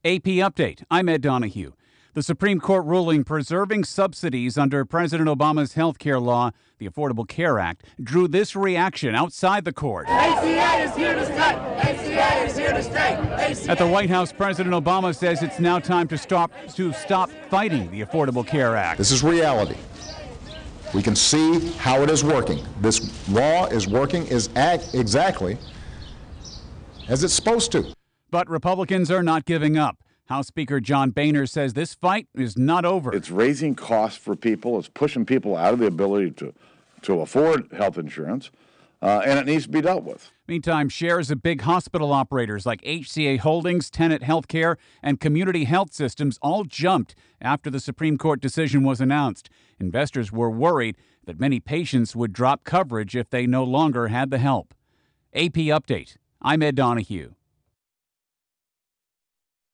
AP Update. I'm Ed Donahue. The Supreme Court ruling preserving subsidies under President Obama's health care law, the Affordable Care Act, drew this reaction outside the court. ACA is here to stay. ACA is here to stay. ACA. At the White House, President Obama says it's now time to stop fighting the Affordable Care Act. This is reality. We can see how it is working. This law is working exactly as it's supposed to. But Republicans are not giving up. House Speaker John Boehner says this fight is not over. It's raising costs for people. It's pushing people out of the ability to afford health insurance, and it needs to be dealt with. Meantime, shares of big hospital operators like HCA Holdings, Tenet Healthcare, and Community Health Systems all jumped after the Supreme Court decision was announced. Investors were worried that many patients would drop coverage if they no longer had the help. AP Update. I'm Ed Donahue.